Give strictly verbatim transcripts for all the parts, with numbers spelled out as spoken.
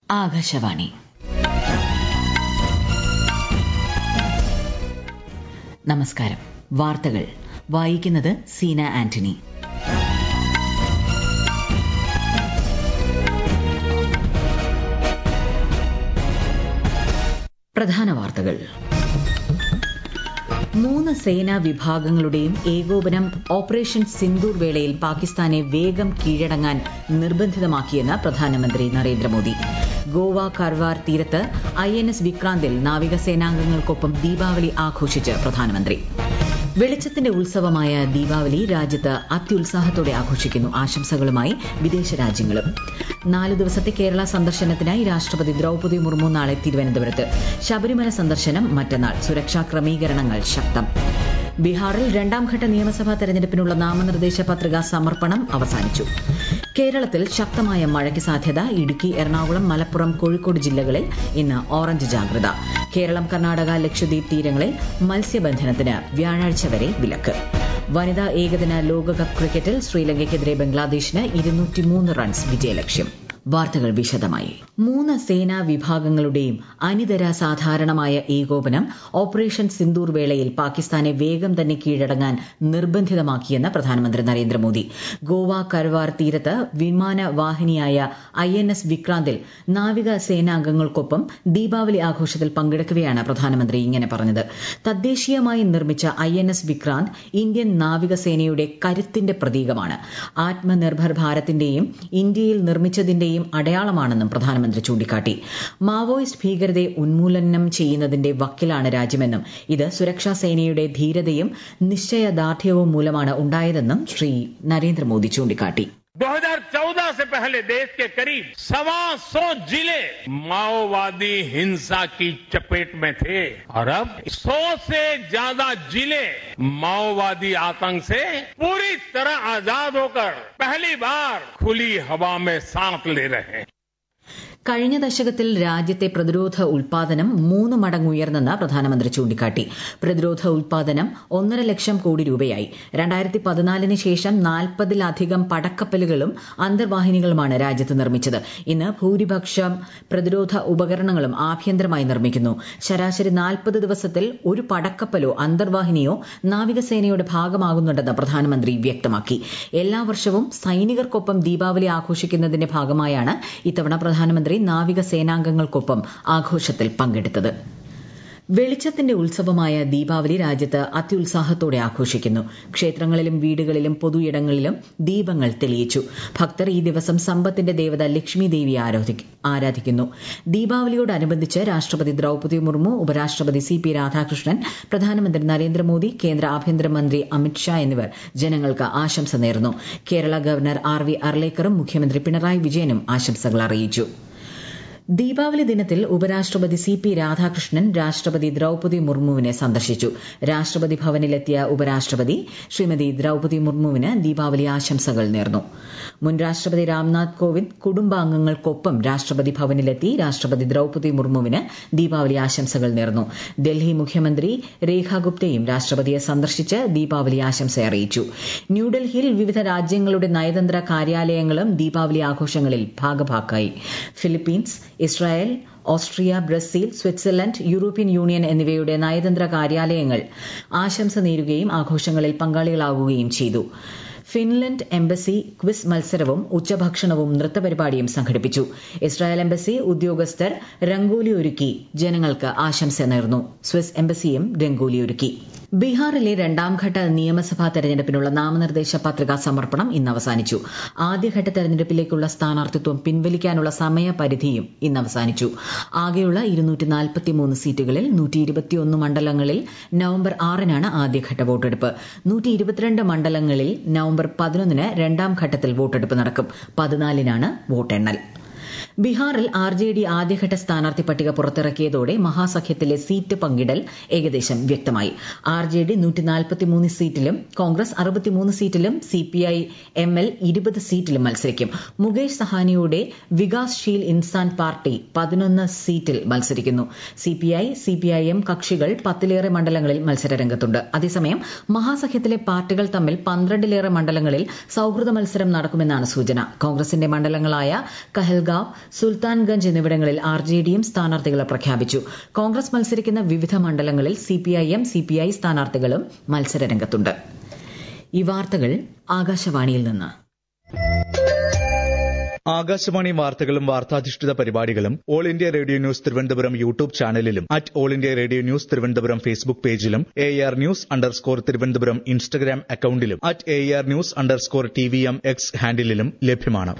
ആകാശവാണി. നമസ്കാരം. വാർത്തകൾ വായിക്കുന്നത് സീന ആന്റണി. പ്രധാന വാർത്തകൾ. മൂന്ന് സേനാ വിഭാഗങ്ങളുടെയും ഏകോപനം ഓപ്പറേഷൻ സിന്ദൂർ വേളയിൽ പാകിസ്ഥാനെ വേഗം കീഴടങ്ങാൻ നിർബന്ധിതമാക്കിയെന്ന് പ്രധാനമന്ത്രി നരേന്ദ്രമോദി. ഗോവ കർവാർ തീരത്ത് ഐ എൻ എസ് വിക്രാന്തിൽ നാവികസേനാംഗങ്ങൾക്കൊപ്പം ദീപാവലി ആഘോഷിച്ച് പ്രധാനമന്ത്രി. വെളിച്ചത്തിന്റെ ഉത്സവമായ ദീപാവലി രാജ്യത്ത് അത്യുത്സാഹത്തോടെ ആഘോഷിക്കുന്നു. ആശംസകളുമായി വിദേശ രാജ്യങ്ങളും. നാല് ദിവസത്തെ കേരള സന്ദർശനത്തിനായി രാഷ്ട്രപതി ദ്രൌപദി മുർമു നാളെ തിരുവനന്തപുരത്ത്. ശബരിമല സന്ദർശനം മറ്റന്നാൾ. സുരക്ഷാ ക്രമീകരണങ്ങൾ ശക്തം. ബീഹാറിൽ രണ്ടാംഘട്ട നിയമസഭാ തെരഞ്ഞെടുപ്പിനുള്ള നാമനിർദ്ദേശ പത്രികാ സമർപ്പണം അവസാനിച്ചു. കേരളത്തിൽ ശക്തമായ മഴയ്ക്ക് സാധ്യത. ഇടുക്കി, എറണാകുളം, മലപ്പുറം, കോഴിക്കോട് ജില്ലകളിൽ ഇന്ന് ഓറഞ്ച് ജാഗ്രത. കേരളം, കർണാടക, ലക്ഷദ്വീപ് തീരങ്ങളിൽ മത്സ്യബന്ധനത്തിന് വ്യാഴാഴ്ച വരെ വിലക്ക്. വനിതാ ഏകദിന ലോകകപ്പ് ക്രിക്കറ്റിൽ ശ്രീലങ്കയ്ക്കെതിരെ ബംഗ്ലാദേശിന് ഇരുന്നൂറ്റിമൂന്ന് റൺസ് വിജയലക്ഷ്യം. വാർത്തകൾ വിശദമായി. മൂന്ന് സേനാ വിഭാഗങ്ങളുടെയും അനിതര സാധാരണമായ ഏകോപനം ഓപ്പറേഷൻ സിന്ദൂർ വേളയിൽ പാകിസ്ഥാനെ വേഗം തന്നെ കീഴടങ്ങാൻ നിർബന്ധിതമാക്കിയെന്ന് പ്രധാനമന്ത്രി നരേന്ദ്രമോദി. ഗോവ കർവാർ തീരത്ത് വിമാനവാഹിനിയായ ഐ എൻ എസ് വിക്രാന്തിൽ നാവിക സേനാംഗങ്ങൾക്കൊപ്പം ദീപാവലി ആഘോഷത്തിൽ പങ്കെടുക്കവെയാണ് പ്രധാനമന്ത്രി ഇങ്ങനെ പറഞ്ഞത്. തദ്ദേശീയമായി നിർമ്മിച്ച I N S Vikrant Indian നാവികസേനയുടെ കരുത്തിന്റെ പ്രതീകമാണ്. ആത്മനിർഭർ ഭാരതിന്റെയും ഇന്ത്യയിൽ നിർമ്മിച്ചതിന്റെയും അടയാളമാണെന്നും പ്രധാനമന്ത്രി ചൂണ്ടിക്കാട്ടി. മാവോയിസ്റ്റ് ഭീകരതയെ ഉന്മൂലനം ചെയ്യുന്നതിന്റെ വക്കിലാണ് രാജ്യമെന്നും ഇത് സുരക്ഷാ സേനയുടെ ധീരതയും നിശ്ചയദാർഢ്യവും മൂലമാണ് ഉണ്ടായതെന്നും ശ്രീ നരേന്ദ്രമോദി ചൂണ്ടിക്കാട്ടി. दो हज़ार चौदह से पहले देश के करीब सवा सौ जिले माओवादी हिंसा की चपेट में थे और अब सौ से ज्यादा जिले माओवादी आतंक से पूरी तरह आजाद होकर पहली बार खुली हवा में सांस ले रहे हैं. കഴിഞ്ഞ ദശകത്തിൽ രാജ്യത്തെ പ്രതിരോധ ഉൽപാദനം മൂന്ന് മടങ്ങ് ഉയർന്നെന്ന് പ്രധാനമന്ത്രി ചൂണ്ടിക്കാട്ടി. പ്രതിരോധ ഉൽപാദനം ഒന്നര ലക്ഷം കോടി രൂപയായി. രണ്ടായിരത്തി പതിനാലിന് ശേഷം നാൽപ്പതിലധികം പടക്കപ്പലുകളും അന്തർവാഹിനികളുമാണ് രാജ്യത്ത് നിർമ്മിച്ചത്. ഇന്ന് ഭൂരിപക്ഷം പ്രതിരോധ ഉപകരണങ്ങളും ആഭ്യന്തരമായി നിർമ്മിക്കുന്നു. ശരാശരി നാൽപ്പത് ദിവസത്തിൽ ഒരു പടക്കപ്പലോ അന്തർവാഹിനിയോ നാവികസേനയുടെ ഭാഗമാകുന്നുണ്ടെന്ന് പ്രധാനമന്ത്രി വ്യക്തമാക്കി. എല്ലാ വർഷവും സൈനികർക്കൊപ്പം ദീപാവലി ആഘോഷിക്കുന്നതിന്റെ ഭാഗമായാണ് ഇത്തവണ പ്രധാനമന്ത്രി നാവിക സേനാംഗങ്ങൾക്കൊപ്പം ആഘോഷത്തിൽ പങ്കെടുത്തത്. വെളിച്ചത്തിന്റെ ഉത്സവമായ ദീപാവലി രാജ്യത്ത് അത്യുത്സാഹത്തോടെ ആഘോഷിക്കുന്നു. ക്ഷേത്രങ്ങളിലും വീടുകളിലും പൊതുയിടങ്ങളിലും ദീപങ്ങൾ തെളിയിച്ചു. ഭക്തർ ഈ ദിവസം സമ്പത്തിന്റെ ദേവത ലക്ഷ്മി ദേവിയെ ആരാധിക്കുന്നു. ദീപാവലിയോടനുബന്ധിച്ച് രാഷ്ട്രപതി ദ്രൌപദി മുർമു, ഉപരാഷ്ട്രപതി സി പി രാധാകൃഷ്ണൻ, പ്രധാനമന്ത്രി നരേന്ദ്രമോദി, കേന്ദ്ര ആഭ്യന്തരമന്ത്രി അമിത്ഷാ എന്നിവർ ജനങ്ങൾക്ക് ആശംസ നേർന്നു. കേരള ഗവർണർ ആർ വി അർലേക്കറും മുഖ്യമന്ത്രി പിണറായി വിജയനും ആശംസകൾ അറിയിച്ചു. ദീപാവലി ദിനത്തിൽ ഉപരാഷ്ട്രപതി സി പി രാധാകൃഷ്ണൻ രാഷ്ട്രപതി ദ്രൌപദി മുർമുവിനെ സന്ദർശിച്ചു. രാഷ്ട്രപതി ഭവനിലെത്തിയ ഉപരാഷ്ട്രപതി ശ്രീമതി ദ്രൌപദി മുർമുവിന് ദീപാവലി ആശംസകൾ നേർന്നു. മുൻ രാഷ്ട്രപതി രാംനാഥ് കോവിന്ദ് കുടുംബാംഗങ്ങൾക്കൊപ്പം രാഷ്ട്രപതി ഭവനിലെത്തി രാഷ്ട്രപതി ദ്രൌപദി മുർമുവിന് ദീപാവലി ആശംസകൾ നേർന്നു. ഡൽഹി മുഖ്യമന്ത്രി രേഖ ഗുപ്തയും രാഷ്ട്രപതിയെ സന്ദർശിച്ച് ദീപാവലി ആശംസ അറിയിച്ചു. ന്യൂഡൽഹിയിൽ വിവിധ രാജ്യങ്ങളുടെ നയതന്ത്ര കാര്യാലയങ്ങളും ദീപാവലി ആഘോഷങ്ങളിൽ ഭാഗഭാക്കായി. Philippines, Israel, Austria, Brazil, Switzerland, European Union എന്നിവയുടെ നയതന്ത്ര കാര്യാലയങ്ങൾ ആശംസ നേരുകയും ആഘോഷങ്ങളിൽ പങ്കാളികളാകുകയും ചെയ്തു. ഫിൻലൻഡ് എംബസി ക്വിസ് മത്സരവും ഉച്ചഭക്ഷണവും നൃത്തപരിപാടിയും സംഘടിപ്പിച്ചു. ഇസ്രായേൽ എംബസി ഉദ്യോഗസ്ഥർ രംഗോലി ഒരുക്കി ജനങ്ങൾക്ക് ആശംസ നേർന്നു. സ്വിസ് എംബസിയും രംഗോലി ഒരുക്കി. ബീഹാറിലെ രണ്ടാംഘട്ട നിയമസഭാ തെരഞ്ഞെടുപ്പിനുള്ള നാമനിർദ്ദേശ പത്രികാ സമർപ്പണം ഇന്ന് അവസാനിച്ചു. ആദ്യഘട്ട തെരഞ്ഞെടുപ്പിലേക്കുള്ള സ്ഥാനാർത്ഥിത്വം പിൻവലിക്കാനുള്ള സമയപരിധിയും ഇന്ന് അവസാനിച്ചു. ആകെയുള്ള ഇരുന്നൂറ്റി നാൽപ്പത്തിമൂന്ന് സീറ്റുകളിൽ നൂറ്റി ഇരുപത്തിയൊന്ന് മണ്ഡലങ്ങളിൽ നവംബർ ആറിനാണ് ആദ്യഘട്ട വോട്ടെടുപ്പ്. നൂറ്റി ഇരുപത്തിരണ്ട് മണ്ഡലങ്ങളിൽ നവംബർ പതിനൊന്നിന് രണ്ടാം ഘട്ടത്തിൽ വോട്ടെടുപ്പ് നടക്കും. പതിനാലിനാണ് വോട്ടെണ്ണൽ. ബീഹാറിൽ ആർ ജെ ഡി ആദ്യഘട്ട സ്ഥാനാർത്ഥി പട്ടിക പുറത്തിറക്കിയതോടെ മഹാസഖ്യത്തിലെ സീറ്റ് പങ്കിടൽ ഏകദേശം വ്യക്തമായി. ആർ ജെ ഡി നൂറ്റി നാൽപ്പത്തിമൂന്ന് സീറ്റിലും കോൺഗ്രസ് അറുപത്തിമൂന്ന് സീറ്റിലും C P I M L ഇരുപത് സീറ്റിലും മത്സരിക്കും. മുകേഷ് സഹാനിയുടെ വികാസ്ശീൽ ഇൻസാൻ പാർട്ടി പതിനൊന്ന് സീറ്റിൽ മത്സരിക്കുന്നു. C P I C P I M കക്ഷികൾ പത്തിലേറെ മണ്ഡലങ്ങളിൽ മത്സരരംഗത്തുണ്ട്. അതേസമയം മഹാസഖ്യത്തിലെ പാർട്ടികൾ തമ്മിൽ പന്ത്രണ്ടിലേറെ മണ്ഡലങ്ങളിൽ സൌഹൃദ മത്സരം നടക്കുമെന്നാണ് സൂചന. കോൺഗ്രസിന്റെ മണ്ഡലങ്ങളായ കഹൽഗാവ്, സുൽത്താൻഗഞ്ച് എന്നിവിടങ്ങളിൽ ആർ ജെ ഡിയും സ്ഥാനാർത്ഥികളെ പ്രഖ്യാപിച്ചു. കോൺഗ്രസ് മത്സരിക്കുന്ന വിവിധ മണ്ഡലങ്ങളിൽ സിപിഐഎം സിപിഐ സ്ഥാനാർത്ഥികളും മത്സരരംഗത്തുണ്ട്. ഈ വാർത്തകൾ ആകാശവാണിയിൽ നിന്ന്. ആകാശവാണി വാർത്തകളും വാർത്താധിഷ്ഠിത പരിപാടികളും all India radio news Thiruvananthapuram YouTube ചാനലിലും at all India radio news Thiruvananthapuram Facebook പേജിലും A R news underscore Thiruvananthapuram Instagram അക്കൌണ്ടിലും at A R news underscore T V M X ഹാൻഡിലും ലഭ്യമാണ്.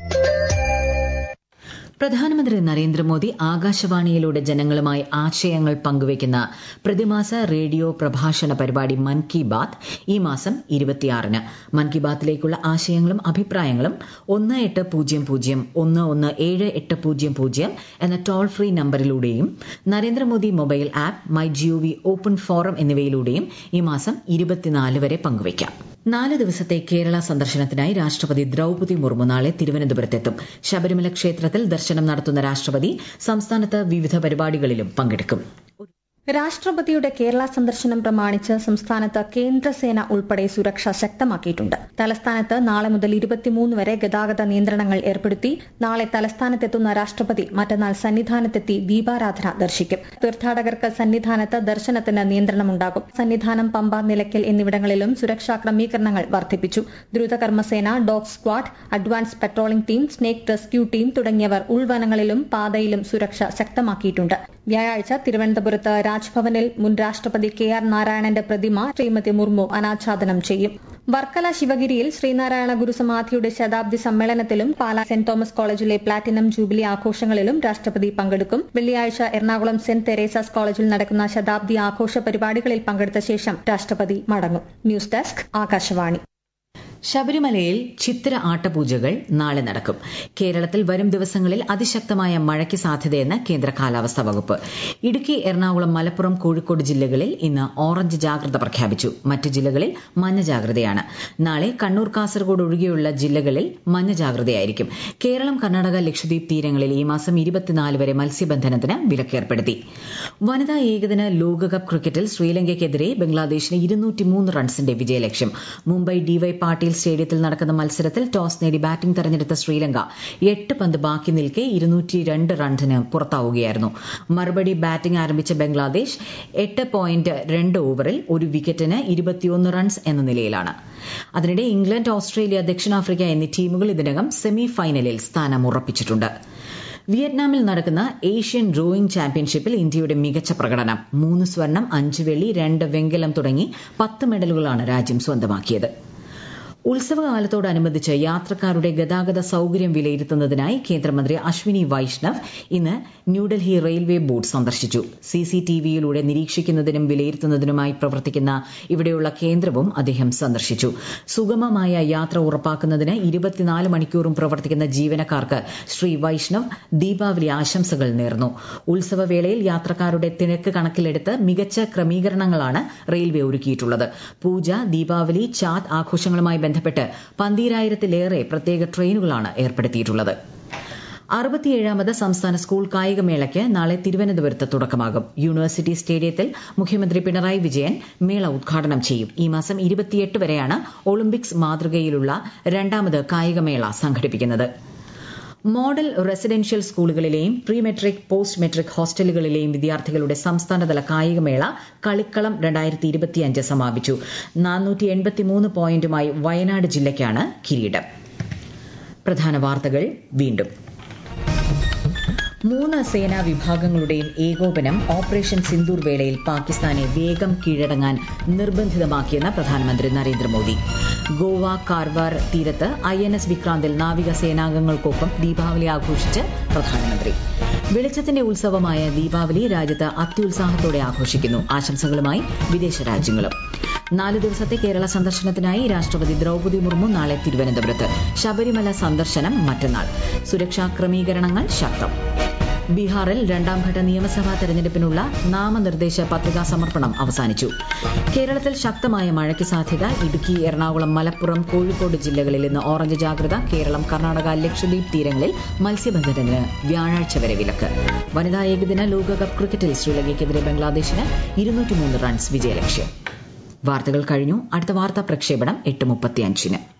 പ്രധാനമന്ത്രി നരേന്ദ്രമോദി ആകാശവാണിയിലൂടെ ജനങ്ങളുമായി ആശയങ്ങൾ പങ്കുവയ്ക്കുന്ന പ്രതിമാസ റേഡിയോ പ്രഭാഷണ പരിപാടി മൻ കി ബാത്ത് ഈ മാസം ഇരുപത്തിയാറിന്. മൻ കി ബാത്തിലേക്കുള്ള ആശയങ്ങളും അഭിപ്രായങ്ങളും ഒന്ന് എട്ട് പൂജ്യം പൂജ്യം ഒന്ന് ഒന്ന് ഏഴ് എട്ട് പൂജ്യം പൂജ്യം എന്ന ടോൾ ഫ്രീ നമ്പറിലൂടെയും Narendra Modi mobile app my G O V open forum എന്നിവയിലൂടെയും ഈ മാസം ഇരുപത്തിനാല് വരെ പങ്കുവയ്ക്കാം. നാല് ദിവസത്തെ കേരള സന്ദർശനത്തിനായി രാഷ്ട്രപതി ദ്രൌപദി മുർമു നാളെ തിരുവനന്തപുരത്തെത്തും. ശബരിമല ക്ഷേത്രത്തിൽ ദർശനം നടത്തുന്ന രാഷ്ട്രപതി സംസ്ഥാനത്ത് വിവിധ പരിപാടികളിലും പങ്കെടുക്കും. രാഷ്ട്രപതിയുടെ കേരള സന്ദർശനം പ്രമാണിച്ച് സംസ്ഥാനത്ത് കേന്ദ്രസേന ഉൾപ്പെടെ സുരക്ഷ ശക്തമാക്കിയിട്ടുണ്ട്. തലസ്ഥാനത്ത് നാളെ മുതൽ ഇരുപത്തിമൂന്ന് വരെ ഗതാഗത നിയന്ത്രണങ്ങൾ ഏർപ്പെടുത്തി. നാളെ തലസ്ഥാനത്തെത്തുന്ന രാഷ്ട്രപതി മറ്റന്നാൾ സന്നിധാനത്തെത്തി ദീപാരാധന ദർശിക്കും. തീർത്ഥാടകർക്ക് സന്നിധാനത്ത് ദർശനത്തിന് നിയന്ത്രണമുണ്ടാകും. സന്നിധാനം, പമ്പ, നിലയ്ക്കൽ എന്നിവിടങ്ങളിലും സുരക്ഷാ ക്രമീകരണങ്ങൾ വർദ്ധിപ്പിച്ചു. ദ്രുതകർമ്മസേന, dog squad, advance patrolling team, snake rescue team തുടങ്ങിയവർ ഉൾവനങ്ങളിലും പാതയിലും സുരക്ഷ ശക്തമാക്കിയിട്ടുണ്ട്. വ്യാഴാഴ്ച തിരുവനന്തപുരത്ത് രാജ്ഭവനിൽ മുൻ രാഷ്ട്രപതി കെ ആർ നാരായണന്റെ പ്രതിമ ശ്രീമതി മുർമു അനാച്ഛാദനം ചെയ്യും. വർക്കല ശിവഗിരിയിൽ ശ്രീനാരായണ ഗുരുസമാധിയുടെ ശതാബ്ദി സമ്മേളനത്തിലും പാലാ സെന്റ് തോമസ് കോളേജിലെ പ്ലാറ്റിനം ജൂബിലി ആഘോഷങ്ങളിലും രാഷ്ട്രപതി പങ്കെടുക്കും. വെള്ളിയാഴ്ച എറണാകുളം സെന്റ് തെരേസാസ് കോളേജിൽ നടക്കുന്ന ശതാബ്ദി ആഘോഷ പരിപാടികളിൽ പങ്കെടുത്ത ശേഷം രാഷ്ട്രപതി മടങ്ങും. News desk, Akashvani. ശബരിമലയിൽ ചിത്തിര ആട്ടപൂജകൾ നാളെ നടക്കും. കേരളത്തിൽ വരും ദിവസങ്ങളിൽ അതിശക്തമായ മഴയ്ക്ക് സാധ്യതയെന്ന് കേന്ദ്ര കാലാവസ്ഥാ വകുപ്പ്. ഇടുക്കി, എറണാകുളം, മലപ്പുറം, കോഴിക്കോട് ജില്ലകളിൽ ഇന്ന് ഓറഞ്ച് ജാഗ്രത പ്രഖ്യാപിച്ചു. മറ്റ് ജില്ലകളിൽ മഞ്ഞ ജാഗ്രതയാണ്. നാളെ കണ്ണൂർ, കാസർഗോഡ് ഒഴികെയുള്ള ജില്ലകളിൽ മഞ്ഞ ജാഗ്രതയായിരിക്കും. കേരളം, കർണാടക, ലക്ഷദ്വീപ് തീരങ്ങളിൽ ഈ മാസം ഇരുപത്തിനാല് വരെ മത്സ്യബന്ധനത്തിന് വിലക്കേർപ്പെടുത്തി. വനിതാ ഏകദിന ലോകകപ്പ് ക്രിക്കറ്റിൽ ശ്രീലങ്കയ്ക്കെതിരെ ബംഗ്ലാദേശിന് ഇരുന്നൂറ്റിമൂന്ന് റൺസിന്റെ വിജയലക്ഷ്യം. മുംബൈ ഡിവൈ പാട്ടീൽ സ്റ്റേഡിയത്തിൽ നടക്കുന്ന മത്സരത്തിൽ ടോസ് നേടി ബാറ്റിംഗ് തെരഞ്ഞെടുത്ത ശ്രീലങ്ക എട്ട് പന്ത് ബാക്കി നിൽക്കെ ഇരുന്നൂറ്റി രണ്ട് റൺസിന് പുറത്താവുകയായിരുന്നു. മറുപടി ബാറ്റിംഗ് ആരംഭിച്ച ബംഗ്ലാദേശ് എട്ട് പോയിന്റ് രണ്ട് ഓവറിൽ ഒരു വിക്കറ്റിന് ഇരുപത്തിയൊന്ന് റൺസ് എന്ന നിലയിലാണ്. അതിനിടെ ഇംഗ്ലണ്ട്, ഓസ്ട്രേലിയ, ദക്ഷിണാഫ്രിക്ക എന്നീ ടീമുകൾ ഇതിനകം സെമി ഫൈനലിൽ സ്ഥാനം ഉറപ്പിച്ചിട്ടുണ്ട്. വിയറ്റ്നാമിൽ നടക്കുന്ന ഏഷ്യൻ റോയിംഗ് ചാമ്പ്യൻഷിപ്പിൽ ഇന്ത്യയുടെ മികച്ച പ്രകടനം. മൂന്ന് സ്വർണം, അഞ്ച് വെള്ളി, രണ്ട് വെങ്കലം തുടങ്ങി പത്ത് മെഡലുകളാണ് രാജ്യം സ്വന്തമാക്കിയത്. ഉത്സവകാലത്തോടനുബന്ധിച്ച് യാത്രക്കാരുടെ ഗതാഗത സൌകര്യം വിലയിരുത്തുന്നതിനായി കേന്ദ്രമന്ത്രി അശ്വിനി വൈഷ്ണവ് ഇന്ന് ന്യൂഡൽഹി റെയിൽവേ ബോർഡ് സന്ദർശിച്ചു. സിസിടിവിയിലൂടെ നിരീക്ഷിക്കുന്നതിനും വിലയിരുത്തുന്നതിനുമായി പ്രവർത്തിക്കുന്ന ഇവിടെയുള്ള കേന്ദ്രവും അദ്ദേഹം സന്ദർശിച്ചു. സുഗമമായ യാത്ര ഉറപ്പാക്കുന്നതിന് ഇരുപത്തിനാല് മണിക്കൂറും പ്രവർത്തിക്കുന്ന ജീവനക്കാർക്ക് ശ്രീ വൈഷ്ണവ് ദീപാവലി ആശംസകൾ നേർന്നു. ഉത്സവവേളയിൽ യാത്രക്കാരുടെ തിരക്ക് കണക്കിലെടുത്ത് മികച്ച ക്രമീകരണങ്ങളാണ് റെയിൽവേ ഒരുക്കിയിട്ടുള്ളത്. പൂജ, ദീപാവലി, ചാത്ത് ആഘോഷങ്ങളുമായി ബന്ധപ്പെട്ട് പന്തീരായിരത്തിലേറെ പ്രത്യേക ട്രെയിനുകളാണ് ഏർപ്പെടുത്തിയിട്ടുള്ളത്. അറുപത്തിയേഴാമത് സംസ്ഥാന സ്കൂൾ കായികമേളയ്ക്ക് നാളെ തിരുവനന്തപുരത്ത് തുടക്കമാകും. യൂണിവേഴ്സിറ്റി സ്റ്റേഡിയത്തിൽ മുഖ്യമന്ത്രി പിണറായി വിജയൻ മേള ഉദ്ഘാടനം ചെയ്യും. ഈ മാസം ഇരുപത്തിയെട്ട് വരെയാണ് ഒളിമ്പിക്സ് മാതൃകയിലുള്ള രണ്ടാമത് കായികമേള സംഘടിപ്പിക്കുന്നത്. മോഡൽ റെസിഡൻഷ്യൽ സ്കൂളുകളിലെയും പ്രീ മെട്രിക്, പോസ്റ്റ് മെട്രിക് ഹോസ്റ്റലുകളിലെയും വിദ്യാർത്ഥികളുടെ സംസ്ഥാനതല കായികമേള കളിക്കളം രണ്ടായിരത്തി ഇരുപത്തിയഞ്ച് സമാപിച്ചു. നാനൂറ്റി എൺപത്തിമൂന്ന് പോയിന്റുമായി വയനാട് ജില്ലയ്ക്കാണ് കിരീടം. പ്രധാന വാർത്തകൾ വീണ്ടും. മൂന്ന് സേനാ വിഭാഗങ്ങളുടെയും ഏകോപനം ഓപ്പറേഷൻ സിന്ദൂർ വേളയിൽ പാകിസ്ഥാനെ വേഗം കീഴടങ്ങാൻ നിർബന്ധിതമാക്കിയെന്ന് പ്രധാനമന്ത്രി നരേന്ദ്രമോദി. ഗോവ കാർവാർ തീരത്ത് ഐ എൻ എസ് വിക്രാന്തിൽ നാവിക സേനാംഗങ്ങൾക്കൊപ്പം ദീപാവലി ആഘോഷിച്ച് പ്രധാനമന്ത്രി. വെളിച്ചത്തിന്റെ ഉത്സവമായ ദീപാവലി രാജ്യത്ത് അത്യുത്സാഹത്തോടെ ആഘോഷിക്കുന്നു. ആശംസകളുമായി വിദേശ രാജ്യങ്ങളും. നാല് ദിവസത്തെ കേരള സന്ദർശനത്തിനായി രാഷ്ട്രപതി ദ്രൌപദി മുർമു നാളെ തിരുവനന്തപുരത്ത്. ശബരിമല സന്ദർശനം മറ്റന്നാൾ. സുരക്ഷാ ക്രമീകരണങ്ങൾ ശക്തം. ബീഹാറിൽ രണ്ടാംഘട്ട നിയമസഭാ തെരഞ്ഞെടുപ്പിനുള്ള നാമനിർദ്ദേശ പത്രികാ സമർപ്പണം അവസാനിച്ചു. കേരളത്തിൽ ശക്തമായ മഴയ്ക്ക് സാധ്യത. ഇടുക്കി, എറണാകുളം, മലപ്പുറം, കോഴിക്കോട് ജില്ലകളിൽ ഇന്ന് ഓറഞ്ച് ജാഗ്രത. കേരളം, കർണാടക, ലക്ഷദ്വീപ് തീരങ്ങളിൽ മത്സ്യബന്ധനത്തിന് വ്യാഴാഴ്ച വരെ വിലക്ക്. വനിതാ ഏകദിന ലോകകപ്പ് ക്രിക്കറ്റിൽ ശ്രീലങ്കയ്ക്കെതിരെ ബംഗ്ലാദേശിന് ഇരുന്നൂറ്റിമൂന്ന് റൺസ് വിജയലക്ഷ്യം. വാർത്തകൾ കഴിഞ്ഞു. അടുത്ത വാർത്താ പ്രക്ഷേപണം എട്ട് മുപ്പത്തിയഞ്ചിന്.